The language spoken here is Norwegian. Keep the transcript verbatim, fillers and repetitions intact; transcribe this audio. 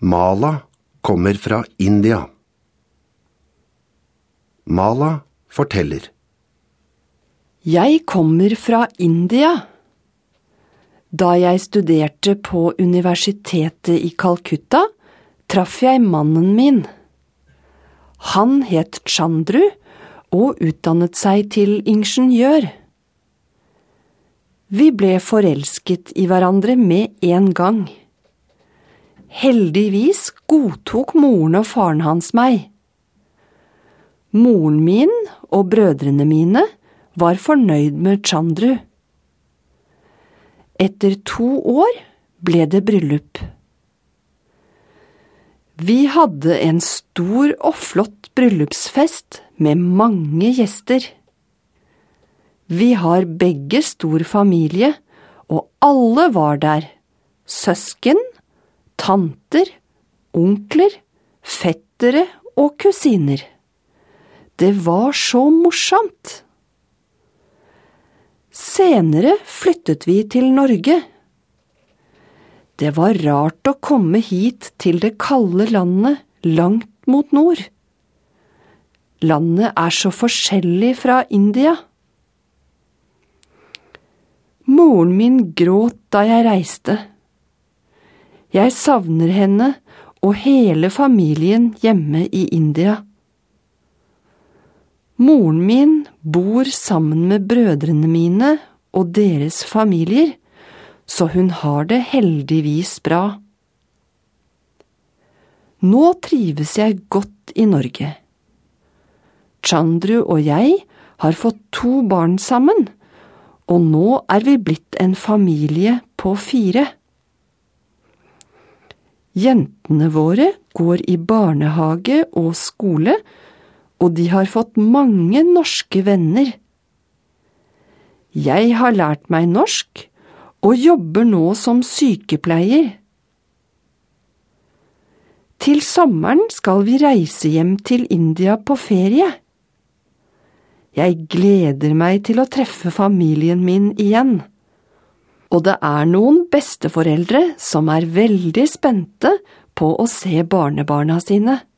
Mala kommer fra India. Mala forteller. Jeg kommer fra India. Da jeg studerte på universitetet i Calcutta, traff jeg mannen min. Han het Chandru og utdannet seg til ingeniør. Vi ble forelsket i hverandre med en gang. Heldigvis godtok moren og faren hans meg. Moren min og brødrene mine var fornøyd med Chandru. Etter to år ble det bryllup. Vi hadde en stor og flott bryllupsfest med mange gjester. Vi har begge stor familie, og alle var der. Søsken, tanter, onkler, fettere og kusiner. Det var så morsomt. Senere flyttet vi til Norge. Det var rart å komme hit til det kalde landet langt mot nord. Landet er så forskjellig fra India. Moren min gråt da jeg reiste. Jeg savner henne og hele familien hjemme i India. Moren min bor sammen med brødrene mine og deres familier, så hun har det heldigvis bra. Nå trives jeg godt i Norge. Chandru og jeg har fått to barn sammen, og nå er vi blitt en familie på fire. Jentene våre går i barnehage og skole, og de har fått mange norske venner. Jeg har lært meg norsk, og jobber nå som sykepleier. Til sommeren skal vi reise hjem til India på ferie. Jeg gleder meg til å treffe familien min igjen. Og det er noen besteforeldre som er veldig spente på å se barnebarna sine.